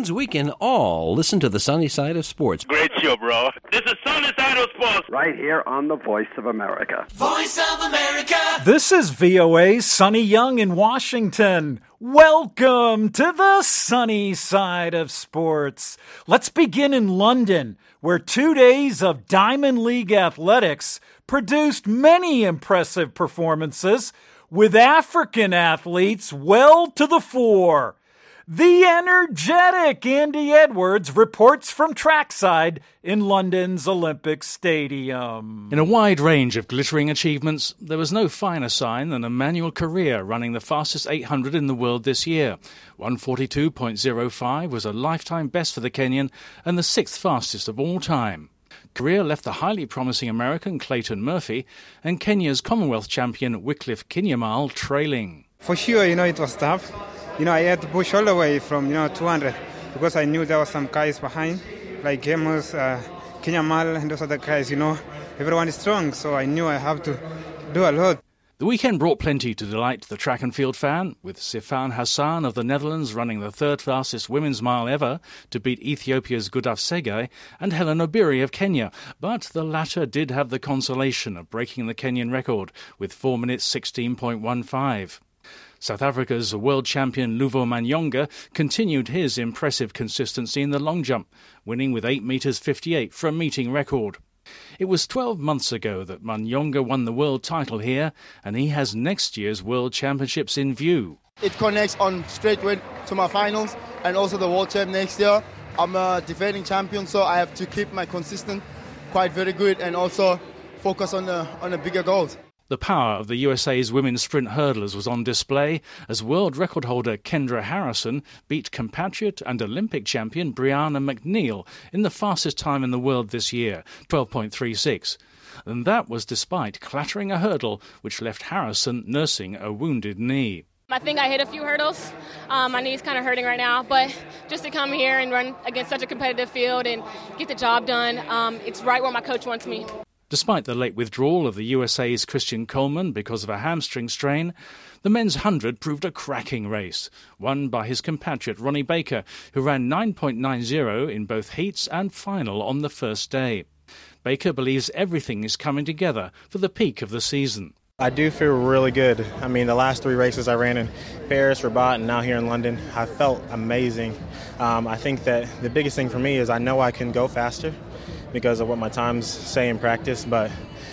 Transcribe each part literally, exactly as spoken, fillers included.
means we can all listen to the sunny side of sports. Great show, bro. This is Sunny Side of Sports. Right here on the Voice of America. Voice of America. This is V O A's Sonny Young in Washington. Welcome to the sunny side of sports. Let's begin in London, where two days of Diamond League athletics produced many impressive performances, with African athletes well to the fore. The energetic Andy Edwards reports from trackside in London's Olympic Stadium. In a wide range of glittering achievements, there was no finer sign than Emmanuel Correa running the fastest eight hundred in the world this year. one forty-two point oh five was a lifetime best for the Kenyan and the sixth fastest of all time. Correa left the highly promising American Clayton Murphy and Kenya's Commonwealth champion Wycliffe Kinyamal trailing. For sure, you know, it was tough. You know, I had to push all the way from, you know, two hundred because I knew there were some guys behind, like Amos, uh, Kinyamal, and those other guys, you know. Everyone is strong, so I knew I have to do a lot. The weekend brought plenty to delight the track and field fan, with Sifan Hassan of the Netherlands running the third fastest women's mile ever to beat Ethiopia's Gudaf Segai and Helen Obiri of Kenya. But the latter did have the consolation of breaking the Kenyan record with four minutes sixteen point one five. South Africa's world champion Luvo Manyonga continued his impressive consistency in the long jump, winning with eight metres fifty-eight for a meeting record. It was twelve months ago that Manyonga won the world title here, and he has next year's World Championships in view. It connects on straight way to my finals and also the World Champ next year. I'm a defending champion, so I have to keep my consistent quite very good and also focus on the on the bigger goals. The power of the U S A's women's sprint hurdlers was on display as world record holder Kendra Harrison beat compatriot and Olympic champion Brianna McNeil in the fastest time in the world this year, twelve point three six. And that was despite clattering a hurdle which left Harrison nursing a wounded knee. I think I hit a few hurdles. Um, my knee's kind of hurting right now, but just to come here and run against such a competitive field and get the job done, um, it's right where my coach wants me. Despite the late withdrawal of the U S A's Christian Coleman because of a hamstring strain, the men's one hundred proved a cracking race, won by his compatriot Ronnie Baker, who ran nine point nine oh in both heats and final on the first day. Baker believes everything is coming together for the peak of the season. I do feel really good. I mean, the last three races I ran in Paris, Rabat, and now here in London, I felt amazing. Um, I think that the biggest thing for me is I know I can go faster because of what my times say in practice, but,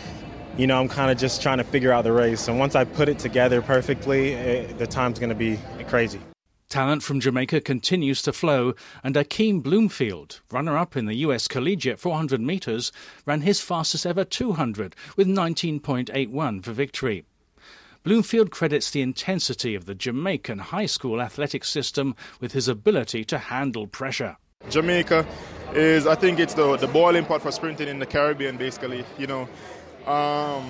you know, I'm kind of just trying to figure out the race. And once I put it together perfectly, it, the time's going to be crazy. Talent from Jamaica continues to flow, and Akeem Bloomfield, runner-up in the U S Collegiate four hundred metres, ran his fastest ever two hundred with nineteen point eight one for victory. Bloomfield credits the intensity of the Jamaican high school athletics system with his ability to handle pressure. Jamaica is, I think it's the, the boiling pot for sprinting in the Caribbean, basically. You know, um,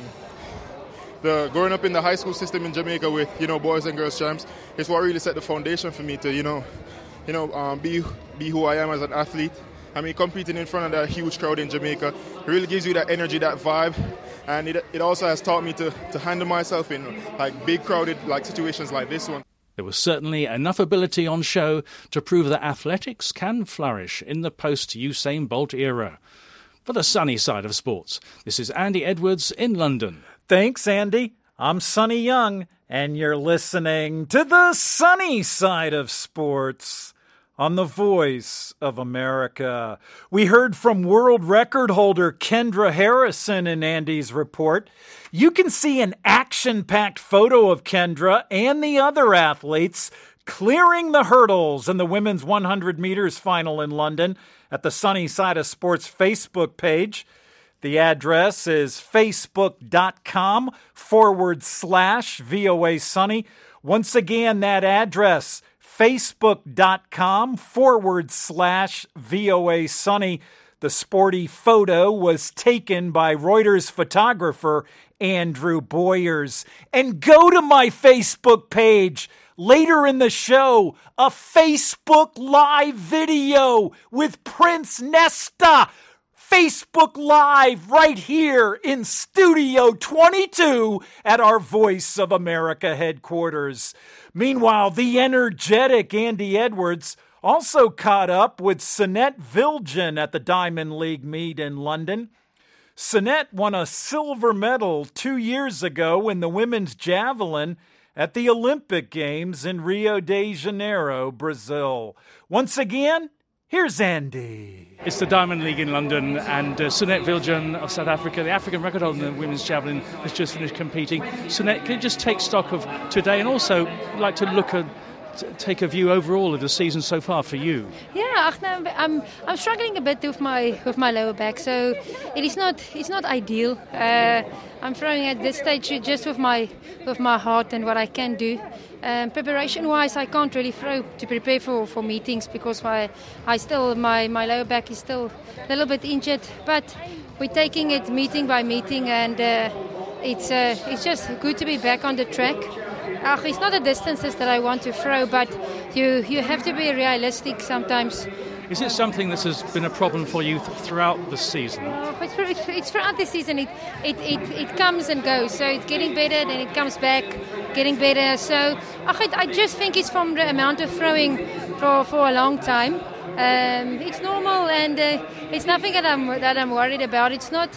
the growing up in the high school system in Jamaica with, you know, boys and girls champs is what really set the foundation for me to, you know, you know, um, be be who I am as an athlete. I mean, competing in front of that huge crowd in Jamaica, it really gives you that energy, that vibe, and it it also has taught me to to handle myself in like big crowded like situations like this one. There was certainly enough ability on show to prove that athletics can flourish in the post-Usain Bolt era. For the sunny side of sports, this is Andy Edwards in London. Thanks, Andy. I'm Sonny Young, and you're listening to the sunny side of sports on the Voice of America. We heard from world record holder Kendra Harrison in Andy's report. You can see an action-packed photo of Kendra and the other athletes clearing the hurdles in the women's one hundred meters final in London at the Sunny Side of Sports Facebook page. The address is facebook.com forward slash VOA Sunny. Once again, that address, facebook.com forward slash VOA Sunny. The sporty photo was taken by Reuters photographer Andrew Boyers. And go to my Facebook page. Later in the show, a Facebook Live video with Prince Nesta. Facebook Live right here in Studio twenty-two at our Voice of America headquarters. Meanwhile, the energetic Andy Edwards Also caught up with Sinead Viljoen at the Diamond League meet in London. Sinead won a silver medal two years ago in the women's javelin at the Olympic Games in Rio de Janeiro, Brazil. Once again, here's Andy. It's the Diamond League in London, and uh, Sinead Viljoen of South Africa, the African record holder in the women's javelin, has just finished competing. Sinead, can you just take stock of today, and also like to look at t- take a view overall of the season so far for you? Yeah, I'm I'm struggling a bit with my with my lower back, so it is not it's not ideal. Uh, I'm throwing at this stage just with my with my heart and what I can do. Um, preparation-wise, I can't really throw to prepare for, for meetings because my I still my, my lower back is still a little bit injured. But we're taking it meeting by meeting, and uh, it's uh, it's just good to be back on the track. Uh, it's not the distances that I want to throw, but you you have to be realistic sometimes. Is it something that has been a problem for you th- throughout the season? Oh, it's, it's, it's throughout the season. It, it, it, it comes and goes. So it's getting better, then it comes back, getting better. So I, I just think it's from the amount of throwing for, for a long time. Um, it's normal, and uh, it's nothing that I'm that I'm worried about. It's not.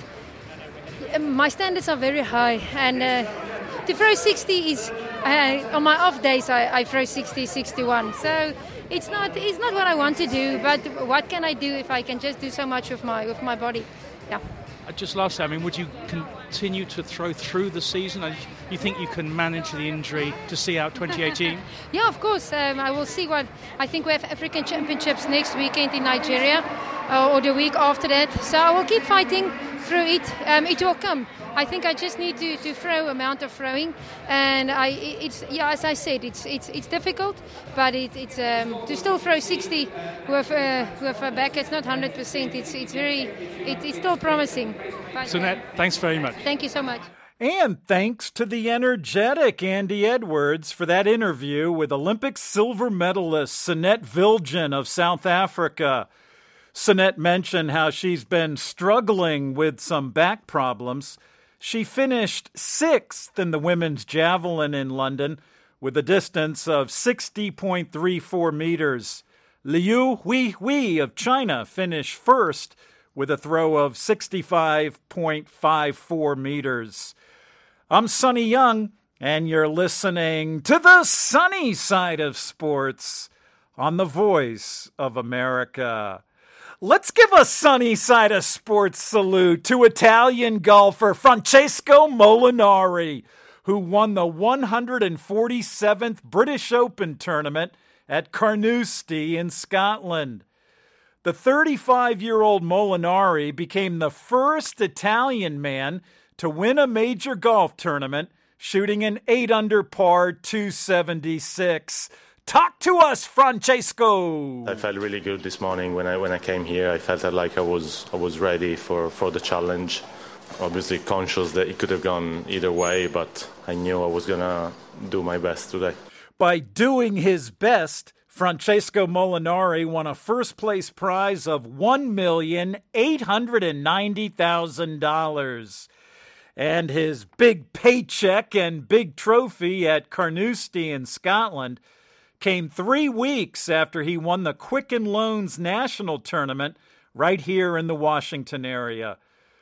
My standards are very high, and uh, to throw sixty is uh, on my off days. I, I throw sixty, sixty-one. So. It's not it's not what I want to do, but what can I do if I can just do so much with my with my body? Yeah. Just lastly, I mean, would you continue to throw through the season? You think you can manage the injury to see out twenty eighteen? Yeah, of course. Um, I will see what I think we have African Championships next weekend in Nigeria, uh, or the week after that. So I will keep fighting through it. Um, it will come. I think I just need to, to throw amount of throwing, and I it's yeah as I said it's it's it's difficult, but it, it's um, to still throw sixty with uh, with a back. It's not one hundred percent. It's it's very it, it's still promising. But, Sinead, thanks very much. Thank you so much. And thanks to the energetic Andy Edwards for that interview with Olympic silver medalist Sinead Viljoen of South Africa. Sinead mentioned how she's been struggling with some back problems. She finished sixth in the women's javelin in London with a distance of sixty point three four meters. Liu Huihui of China finished first with a throw of sixty-five point five four meters. I'm Sonny Young, and you're listening to the sunny side of sports on the Voice of America. Let's give a sunny side of sports salute to Italian golfer Francesco Molinari, who won the one hundred forty-seventh British Open tournament at Carnoustie in Scotland. The thirty-five-year-old Molinari became the first Italian man to win a major golf tournament, shooting an eight under par two seventy-six. Talk to us, Francesco. I felt really good this morning when I when I came here. I felt like I was I was ready for, for the challenge. Obviously conscious that it could have gone either way, but I knew I was gonna do my best today. By doing his best, Francesco Molinari won a first-place prize of one million eight hundred ninety thousand dollars. And his big paycheck and big trophy at Carnoustie in Scotland came three weeks after he won the Quicken Loans National Tournament right here in the Washington area.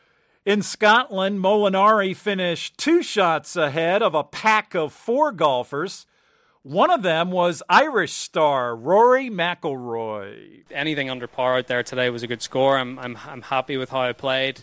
In Scotland, Molinari finished two shots ahead of a pack of four golfers. One of them was Irish star Rory McIlroy. Anything under par out there today was a good score. I'm I'm I'm happy with how I played.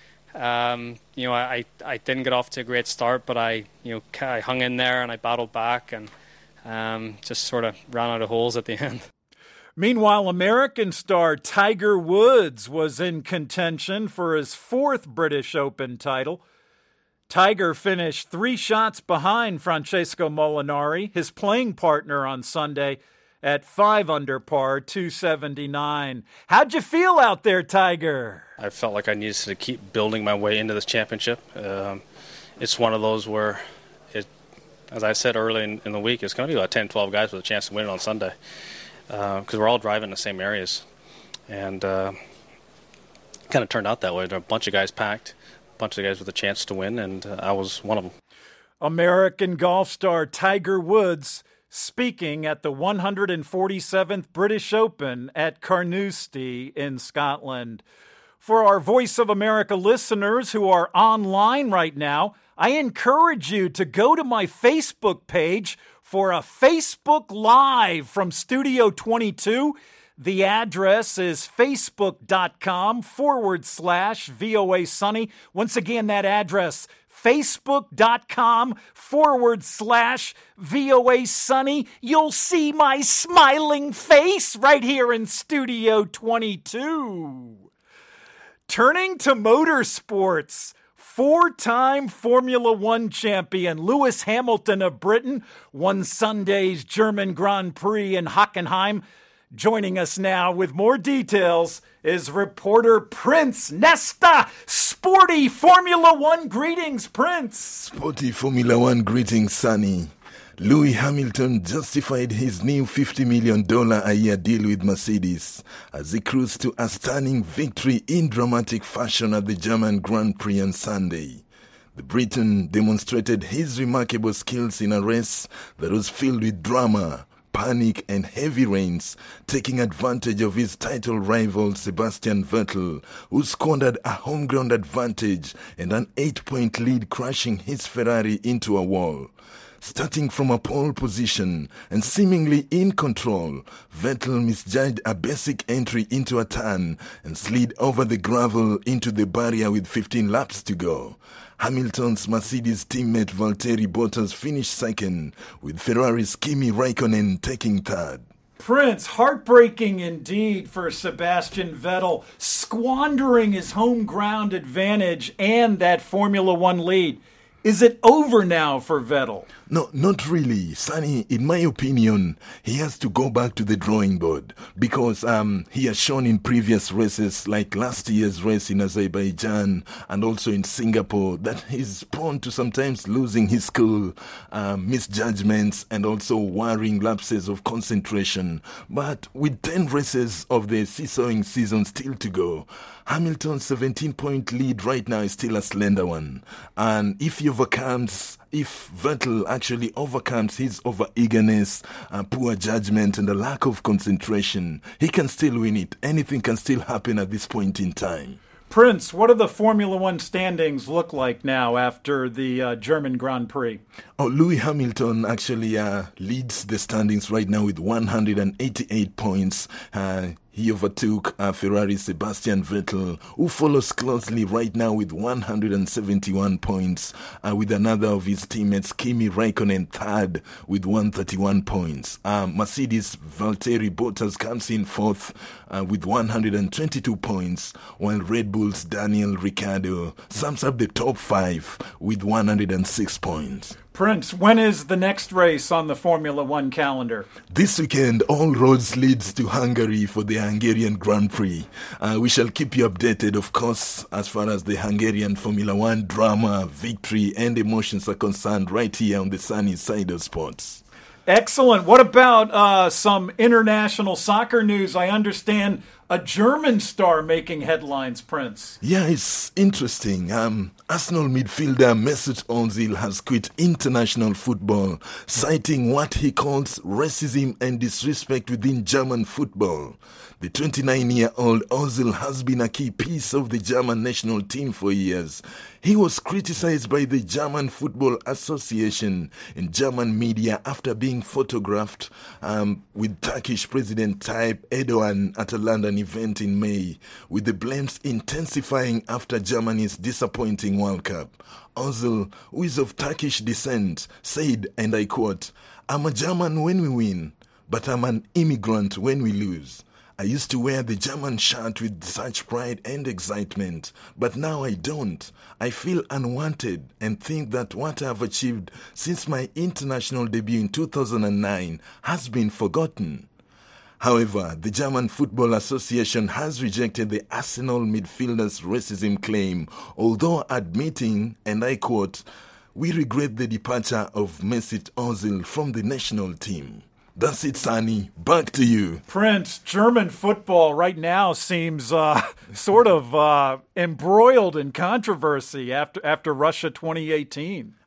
Um, you know, I I didn't get off to a great start, but I you know I hung in there and I battled back and um, just sort of ran out of holes at the end. Meanwhile, American star Tiger Woods was in contention for his fourth British Open title. Tiger finished three shots behind Francesco Molinari, his playing partner on Sunday, at five under par, two seventy-nine. How'd you feel out there, Tiger? I felt like I needed to keep building my way into this championship. Um, it's one of those where, it, as I said early in, in the week, it's going to be about ten, twelve guys with a chance to win it on Sunday. Because uh, we're all driving the same areas. And uh, kind of turned out that way. There were a bunch of guys packed, a bunch of guys with a chance to win, and uh, I was one of them. American golf star Tiger Woods speaking at the one hundred forty-seventh British Open at Carnoustie in Scotland. For our Voice of America listeners who are online right now, I encourage you to go to my Facebook page for a Facebook Live from Studio twenty-two. The address is facebook.com forward slash VOA Sunny. Once again, that address, facebook.com forward slash VOA Sunny. You'll see my smiling face right here in Studio twenty-two. Turning to motorsports, four-time Formula One champion Lewis Hamilton of Britain won Sunday's German Grand Prix in Hockenheim. Joining us now with more details is reporter Prince Nesta. Sporty Formula One greetings, Prince. Sporty Formula One greetings, Sunny. Lewis Hamilton justified his new fifty million dollars a year deal with Mercedes as he cruised to a stunning victory in dramatic fashion at the German Grand Prix on Sunday. The Briton demonstrated his remarkable skills in a race that was filled with drama, panic and heavy rains, taking advantage of his title rival Sebastian Vettel, who squandered a home ground advantage and an eight-point lead, crashing his Ferrari into a wall. Starting from a pole position and seemingly in control, Vettel misjudged a basic entry into a turn and slid over the gravel into the barrier with fifteen laps to go. Hamilton's Mercedes teammate Valtteri Bottas finished second, with Ferrari's Kimi Raikkonen taking third. Prince, heartbreaking indeed for Sebastian Vettel, squandering his home ground advantage and that Formula One lead. Is it over now for Vettel? No, not really. Sonny, in my opinion, he has to go back to the drawing board because um, he has shown in previous races, like last year's race in Azerbaijan and also in Singapore, that he's prone to sometimes losing his cool, uh, misjudgments and also worrying lapses of concentration. But with ten races of the seesawing season still to go, Hamilton's seventeen-point lead right now is still a slender one. And if he overcomes, if Vettel actually overcomes his over-eagerness, uh, poor judgment, and a lack of concentration, he can still win it. Anything can still happen at this point in time. Prince, what do the Formula One standings look like now after the uh, German Grand Prix? Oh, Lewis Hamilton actually uh, leads the standings right now with one hundred eighty-eight points. Uh, He overtook uh, Ferrari's Sebastian Vettel, who follows closely right now with one hundred seventy-one points, uh, with another of his teammates, Kimi Raikkonen, third with one hundred thirty-one points. Uh, Mercedes' Valtteri Bottas comes in fourth uh, with one hundred twenty-two points, while Red Bull's Daniel Ricciardo sums up the top five with one hundred six points. Prince, when is the next race on the Formula One calendar? This weekend, all roads leads to Hungary for the Hungarian Grand Prix. Uh, we shall keep you updated, of course, as far as the Hungarian Formula One drama, victory, and emotions are concerned right here on the sunny side of sports. Excellent. What about uh, some international soccer news? I understand a German star making headlines, Prince. Yeah, it's interesting. Um, Arsenal midfielder Mesut Ozil has quit international football, citing what he calls racism and disrespect within German football. The twenty-nine-year-old Ozil has been a key piece of the German national team for years. He was criticized by the German Football Association in German media after being photographed um, with Turkish President Tayyip Erdogan at a London event in May, with the blames intensifying after Germany's disappointing World Cup. Ozil, who is of Turkish descent, said, and I quote, "I'm a German when we win, but I'm an immigrant when we lose. I used to wear the German shirt with such pride and excitement, but now I don't. I feel unwanted and think that what I've achieved since my international debut in two thousand nine has been forgotten." However, the German Football Association has rejected the Arsenal midfielder's racism claim, although admitting, and I quote, "We regret the departure of Mesut Ozil from the national team." That's it, Sonny. Back to you. Prince, German football right now seems uh, sort of uh, embroiled in controversy after after Russia twenty eighteen.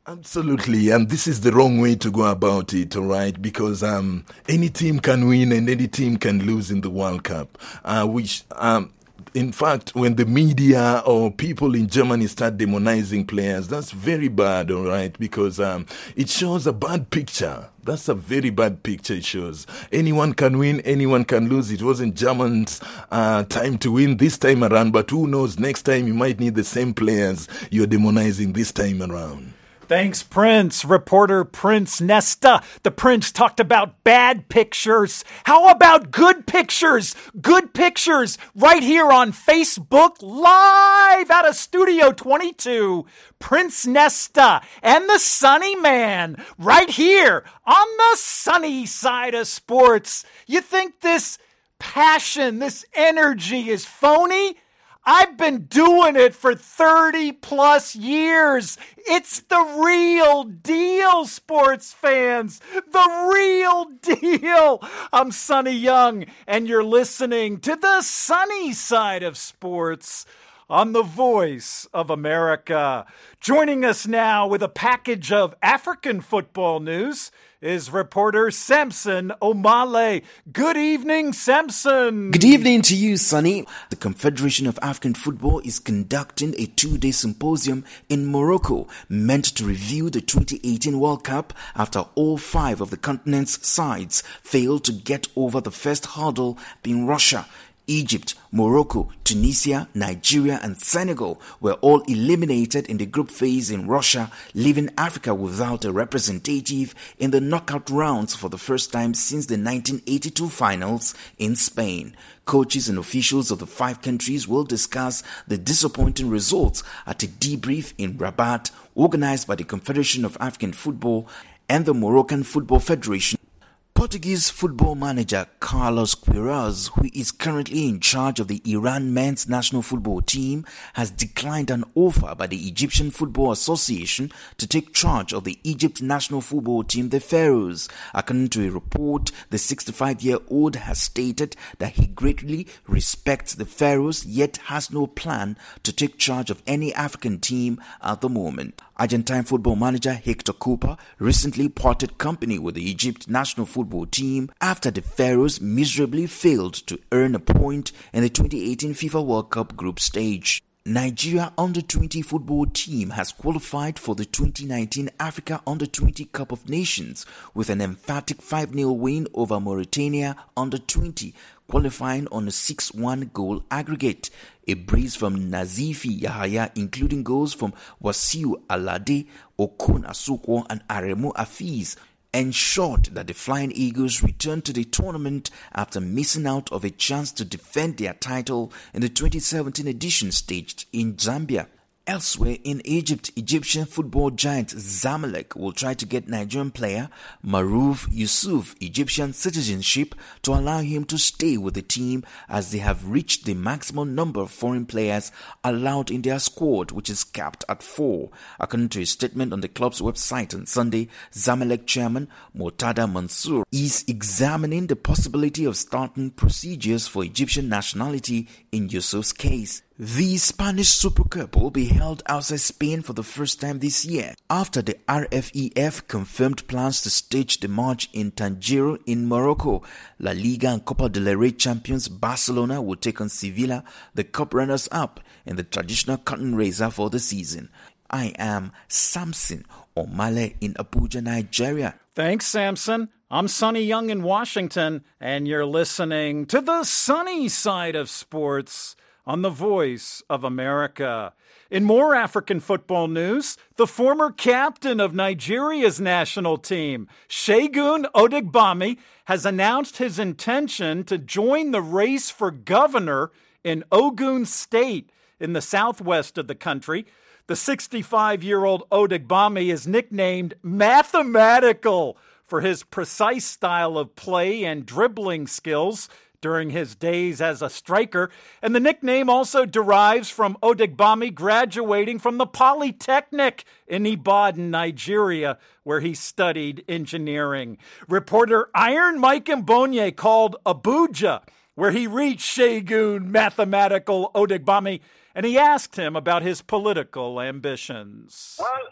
Absolutely, and this is the wrong way to go about it, all right? Because um, any team can win and any team can lose in the World Cup. Uh, which, um, in fact, when the media or people in Germany start demonizing players, that's very bad, all right? Because um, it shows a bad picture. That's a very bad picture it shows. Anyone can win, anyone can lose. It wasn't Germans' uh, time to win this time around, but who knows, next time you might need the same players you're demonizing this time around. Thanks, Prince. Reporter Prince Nesta. The Prince talked about bad pictures. How about good pictures? Good pictures right here on Facebook Live out of Studio twenty-two. Prince Nesta and the Sunny Man right here on the sunny side of sports. You think this passion, this energy is phony? I've been doing it for thirty plus years. It's the real deal, sports fans. The real deal. I'm Sonny Young, and you're listening to the sunny side of sports on the Voice of America. Joining us now with a package of African football news is reporter Samson Omale. Good evening, Samson. Good evening to you, Sonny. The Confederation of African Football is conducting a two-day symposium in Morocco meant to review the twenty eighteen World Cup after all five of the continent's sides failed to get over the first hurdle, being Russia. Egypt, Morocco, Tunisia, Nigeria and Senegal were all eliminated in the group phase in Russia, leaving Africa without a representative in the knockout rounds for the first time since the nineteen eighty-two finals in Spain. Coaches and officials of the five countries will discuss the disappointing results at a debrief in Rabat, organized by the Confederation of African Football and the Moroccan Football Federation. Portuguese football manager Carlos Queiroz, who is currently in charge of the Iran men's national football team, has declined an offer by the Egyptian Football Association to take charge of the Egypt national football team, the Pharaohs. According to a report, the sixty-five-year-old has stated that he greatly respects the Pharaohs, yet has no plan to take charge of any African team at the moment. Argentine football manager Hector Cooper recently parted company with the Egypt national football team after the Pharaohs miserably failed to earn a point in the twenty eighteen FIFA World Cup group stage. Nigeria under twenty football team has qualified for the twenty nineteen Africa under twenty Cup of Nations with an emphatic five nil win over Mauritania under twenty, qualifying on a six one goal aggregate. A brace from Nazifi Yahaya, including goals from Wasiu Alade, Okon Asukwo and Aremu Afiz, ensured that the Flying Eagles returned to the tournament after missing out of a chance to defend their title in the twenty seventeen edition staged in Zambia. Elsewhere in Egypt, Egyptian football giant Zamalek will try to get Nigerian player Maruf Yusuf Egyptian citizenship to allow him to stay with the team, as they have reached the maximum number of foreign players allowed in their squad, which is capped at four. According to a statement on the club's website on Sunday, Zamalek chairman Murtada Mansour is examining the possibility of starting procedures for Egyptian nationality in Yusuf's case. The Spanish Super Cup will be held outside Spain for the first time this year, after the R F E F confirmed plans to stage the match in Tangier in Morocco. La Liga and Copa del Rey champions Barcelona will take on Sevilla, the cup runners-up, in the traditional curtain raiser for the season. I am Samson Omale in Abuja, Nigeria. Thanks, Samson. I'm Sonny Young in Washington, and you're listening to the sunny side of sports on the Voice of America. In more African football news, the former captain of Nigeria's national team, Segun Odegbami, has announced his intention to join the race for governor in Ogun State in the southwest of the country. The sixty-five-year-old Odegbami is nicknamed Mathematical for his precise style of play and dribbling skills during his days as a striker, and the nickname also derives from Odegbami graduating from the Polytechnic in Ibadan, Nigeria, where he studied engineering. Reporter Iron Mike Mbonye called Abuja, where he reached Segun Mathematical Odegbami, and he asked him about his political ambitions. Well,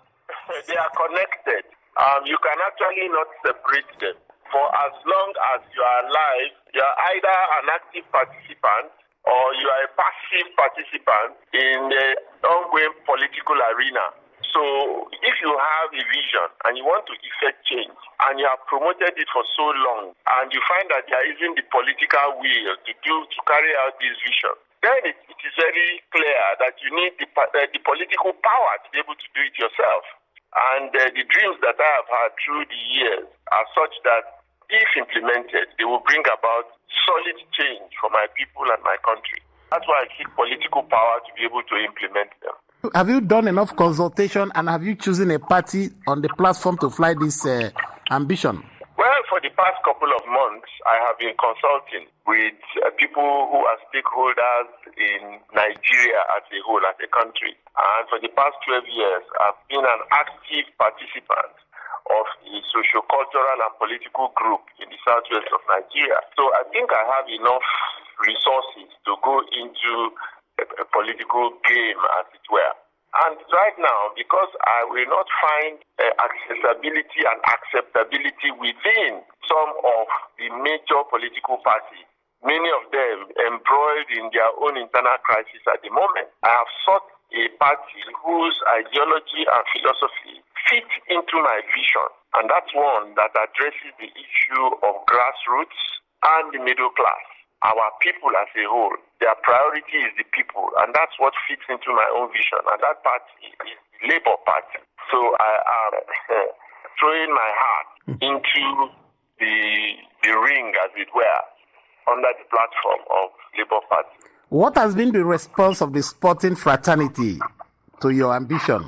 they are connected. Um, you can actually not separate them. For as long as you are alive, you are either an active participant or you are a passive participant in the ongoing political arena. So if you have a vision and you want to effect change and you have promoted it for so long and you find that there isn't the political will to do to carry out this vision, then it, it is very clear that you need the, uh, the political power to be able to do it yourself. And uh, the dreams that I have had through the years are such that if implemented, they will bring about solid change for my people and my country. That's why I seek political power to be able to implement them. Have you done enough consultation and have you chosen a party on the platform to fly this uh, ambition? Well, for the past couple of months, I have been consulting with uh, people who are stakeholders in Nigeria as a whole, as a country. And for the past twelve years, I've been an active participant of the socio-cultural and political group in the southwest of Nigeria. So I think I have enough resources to go into a, a political game, as it were. And right now, because I will not find uh, accessibility and acceptability within some of the major political parties, many of them embroiled in their own internal crisis at the moment, I have sought a party whose ideology and philosophy fit into my vision. And that's one that addresses the issue of grassroots and the middle class. Our people as a whole, their priority is the people, and that's what fits into my own vision. And that party is the Labour Party. So I am uh, throwing my heart into the the ring, as it were, under the platform of Labour Party. What has been the response of the sporting fraternity to your ambition?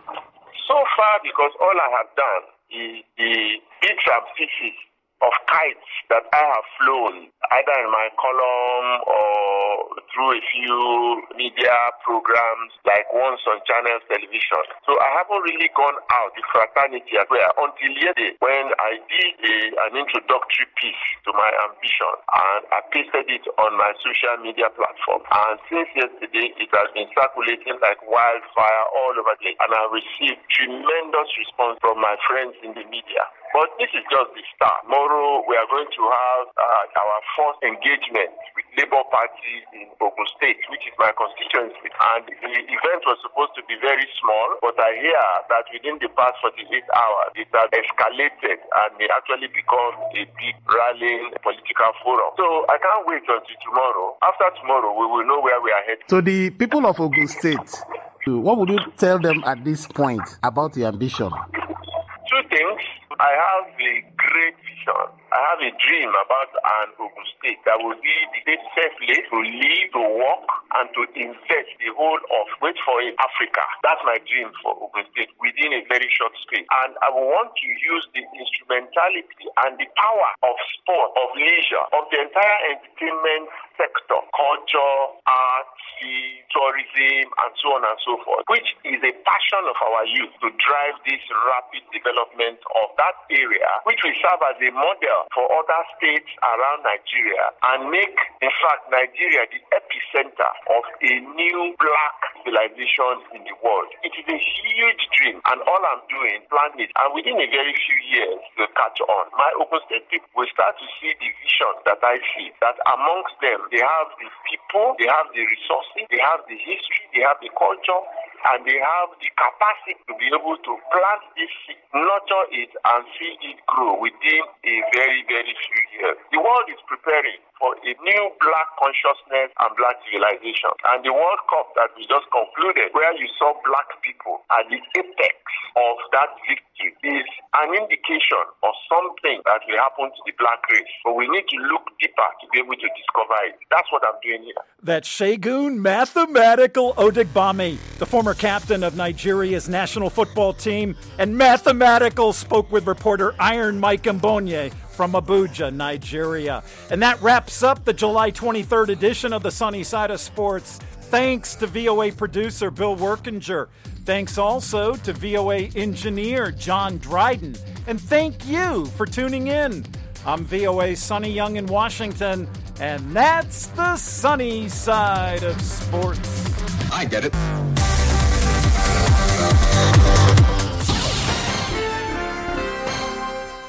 So far, because all I have done is the bits and pieces of kites that I have flown, either in my column or through a few media programs, like once on Channels Television. So I haven't really gone out the fraternity as well until yesterday when I did a, an introductory piece to my ambition and I pasted it on my social media platform. And since yesterday, it has been circulating like wildfire all over the place, and I received tremendous response from my friends in the media. But this is just the start. Tomorrow we are going to have uh, our first engagement with Labour Party in Ogun State, which is my constituency. And the event was supposed to be very small, but I hear that within the past forty-eight hours, it has escalated and may actually become a big rallying political forum. So I can't wait until tomorrow. After tomorrow, we will know where we are headed. So the people of Ogun State, what would you tell them at this point about your ambition? Two things. I have a great vision. I have a dream about an Ogun State that will be the state safe place to live, to work, and to invest the whole of, wait for it, Africa. That's my dream for Ogun State within a very short space. And I want to use the instrumentality and the power of sport, of leisure, of the entire entertainment sector, culture, art, tourism, and so on and so forth, which is a passion of our youth to drive this rapid development of that area, which will serve as a model for other states around Nigeria and make, in fact, Nigeria the epicenter of a new black civilization in the world. It is a huge dream, and all I'm doing, plan it, and within a very few years, will catch on. My Ogun State people will start to see the vision that I see, that amongst them, they have the people, they have the resources, they have the history, they have the culture, and they have the capacity to be able to plant this seed, nurture it, and see it grow within a very, very few years. The world is preparing for a new black consciousness and black civilization. And the World Cup that we just concluded, where you saw black people at the apex of that victory, is an indication of something that will happen to the black race. But we need to look deeper to be able to discover it. That's what I'm doing here. That's Segun Mathematical Odigbami, the former captain of Nigeria's national football team, and Mathematical spoke with reporter Iron Mike Mbonye from Abuja, Nigeria. And that wraps up the July twenty-third edition of the Sunny Side of Sports. Thanks to V O A producer Bill Workinger. Thanks also to V O A engineer John Dryden. And thank you for tuning in. I'm V O A's Sonny Young in Washington, and that's the Sunny Side of Sports. I get it.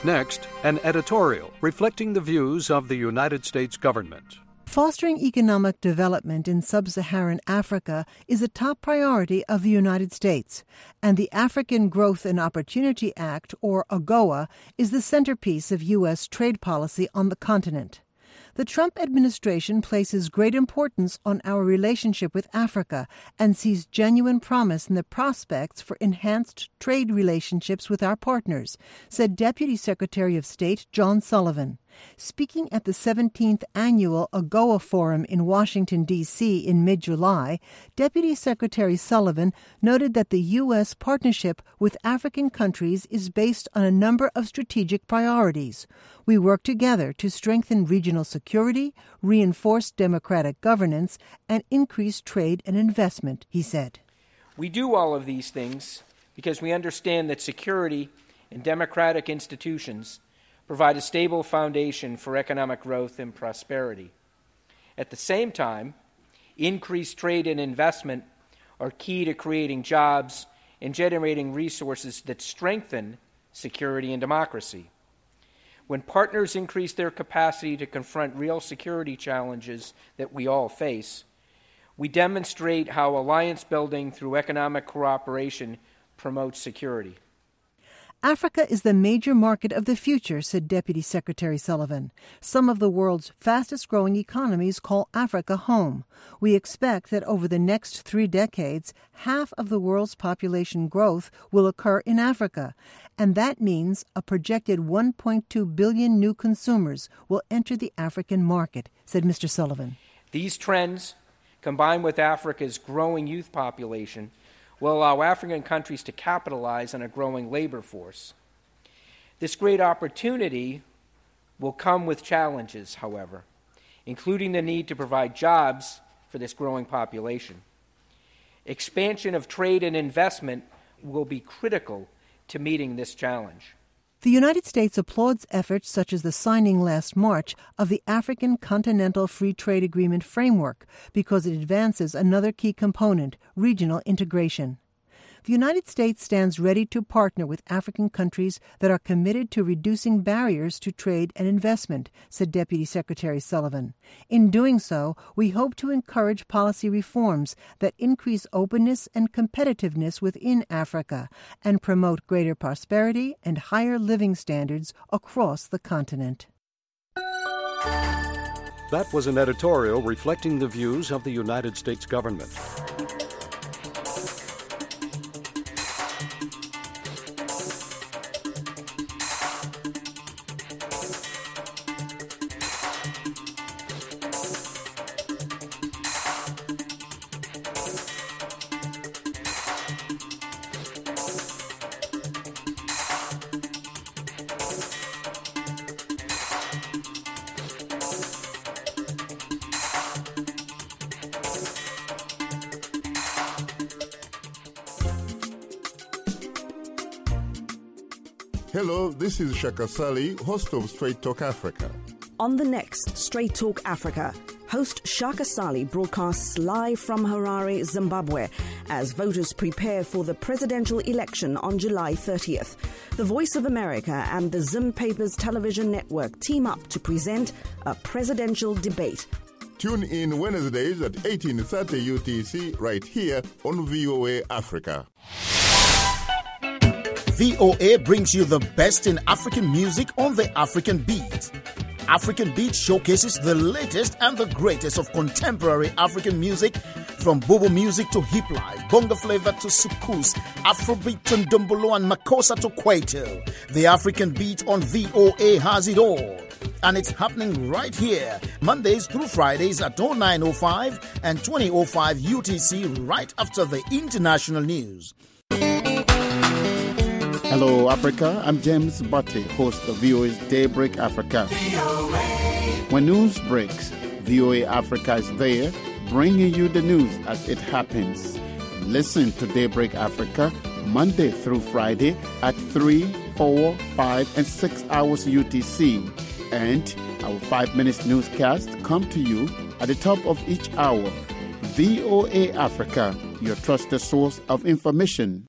Next, an editorial reflecting the views of the United States government. Fostering economic development in sub-Saharan Africa is a top priority of the United States, and the African Growth and Opportunity Act, or AGOA, is the centerpiece of U S trade policy on the continent. The Trump administration places great importance on our relationship with Africa and sees genuine promise in the prospects for enhanced trade relationships with our partners, said Deputy Secretary of State John Sullivan. Speaking at the seventeenth Annual AGOA Forum in Washington, D C in mid-July, Deputy Secretary Sullivan noted that the U S partnership with African countries is based on a number of strategic priorities. We work together to strengthen regional security, reinforce democratic governance, and increase trade and investment, he said. We do all of these things because we understand that security and democratic institutions provide a stable foundation for economic growth and prosperity. At the same time, increased trade and investment are key to creating jobs and generating resources that strengthen security and democracy. When partners increase their capacity to confront real security challenges that we all face, we demonstrate how alliance building through economic cooperation promotes security. Africa is the major market of the future, said Deputy Secretary Sullivan. Some of the world's fastest-growing economies call Africa home. We expect that over the next three decades, half of the world's population growth will occur in Africa, and that means a projected one point two billion new consumers will enter the African market, said Mister Sullivan. These trends, combined with Africa's growing youth population, will allow African countries to capitalize on a growing labor force. This great opportunity will come with challenges, however, including the need to provide jobs for this growing population. Expansion of trade and investment will be critical to meeting this challenge. The United States applauds efforts such as the signing last March of the African Continental Free Trade Agreement framework because it advances another key component, regional integration. The United States stands ready to partner with African countries that are committed to reducing barriers to trade and investment, said Deputy Secretary Sullivan. In doing so, we hope to encourage policy reforms that increase openness and competitiveness within Africa and promote greater prosperity and higher living standards across the continent. That was an editorial reflecting the views of the United States government. Hello, this is Shaka Sali, host of Straight Talk Africa. On the next Straight Talk Africa, host Shaka Sali broadcasts live from Harare, Zimbabwe, as voters prepare for the presidential election on July thirtieth. The Voice of America and the Zim Papers television network team up to present a presidential debate. Tune in Wednesdays at eighteen thirty U T C right here on V O A Africa. V O A brings you the best in African music on the African Beat. African Beat showcases the latest and the greatest of contemporary African music, from Bobo music to hip life, bongo flavor to soukous, Afrobeat to ndombolo and makossa to kwaito. The African Beat on V O A has it all. And it's happening right here, Mondays through Fridays at oh nine oh five and twenty oh five U T C, right after the international news. Hello, Africa. I'm James Butte, host of V O A's Daybreak Africa. V O A. When news breaks, V O A Africa is there, bringing you the news as it happens. Listen to Daybreak Africa Monday through Friday at three, four, five, and six hours U T C. And our five minutes newscast come to you at the top of each hour. V O A Africa, your trusted source of information.